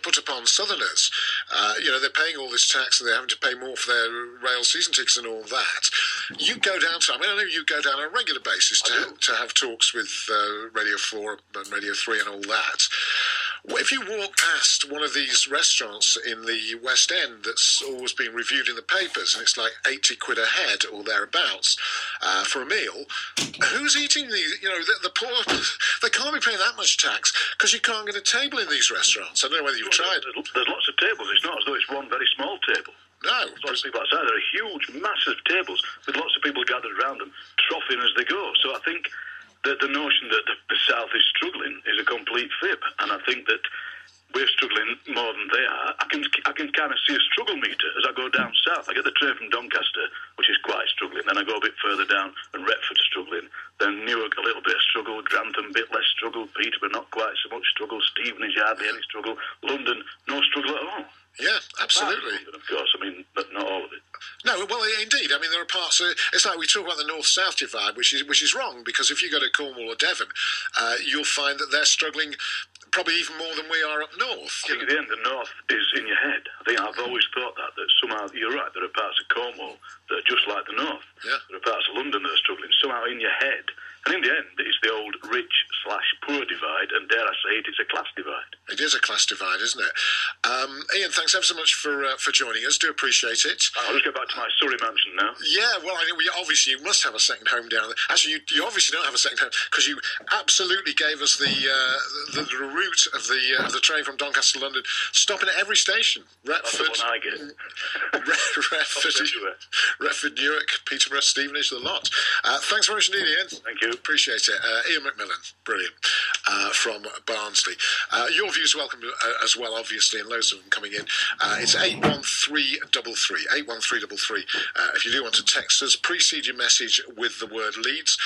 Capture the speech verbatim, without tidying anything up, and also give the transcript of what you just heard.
put upon Southerners. Uh, you know, they're paying all this tax and they're having to pay more for their rail season tickets and all that. You go down to, I mean, I know you go down on a regular basis to, ha- to have talks with uh, Radio four and Radio three and all that. If you walk past one of these restaurants in the West End that's always been reviewed in the papers, and it's like eighty quid a head or thereabouts uh, for a meal, who's eating these? You know, the, the poor, they can't be paying that much tax because you can't get a table in these restaurants. I don't know whether you've well, tried. There's, there's lots of tables. It's not as though it's one very small table. No. There's lots of people outside. There are huge, massive tables with lots of people gathered around them, troughing as they go. So I think that the notion that the, the South is struggling is a complete fib, and I think that we're struggling more than they are. I can I can kind of see a struggle meter as I go down south. I get the train from Doncaster, which is quite struggling. Then I go a bit further down, and Retford's struggling. Then Newark, a little bit of struggle. Grantham, a bit less struggle. Peterborough, not quite so much struggle. Stevenage, hardly any struggle. London, no struggle at all. Yeah, absolutely. London, of course, I mean, but not all of it. No, well, indeed. I mean, there are parts. Uh, it's like we talk about the north-south divide, which is which is wrong, because if you go to Cornwall or Devon, uh, you'll find that they're struggling probably even more than we are up north. I think at the end, the north is in your head. I think I've always thought that, that somehow, you're right, there are parts of Cornwall that are just like the north. Yeah. There are parts of London that are struggling. Somehow in your head. And in the end, it's the old rich slash poor divide, and dare I say it, it's a class divide. It is a class divide, isn't it? Um, Ian, thanks ever so much for uh, for joining us. Do appreciate it. I'll just go back to my Surrey mansion now. Yeah, well, I know we obviously you must have a second home down there. Actually, you, you obviously don't have a second home because you absolutely gave us the uh, the, the route of the uh, of the train from Doncaster to London, stopping at every station. Retford, That's the one I get. Retford, Retford, Newark, Peterborough, Stevenage, the lot. Uh, thanks very much indeed, Ian. Thank you. Appreciate it. Uh, Ian McMillan, brilliant, uh, from Barnsley. Uh, your views are welcome uh, as well, obviously, and loads of them coming in. Uh, it's eight one three three three, eight one three three three. Uh, if you do want to text us, precede your message with the word Leeds.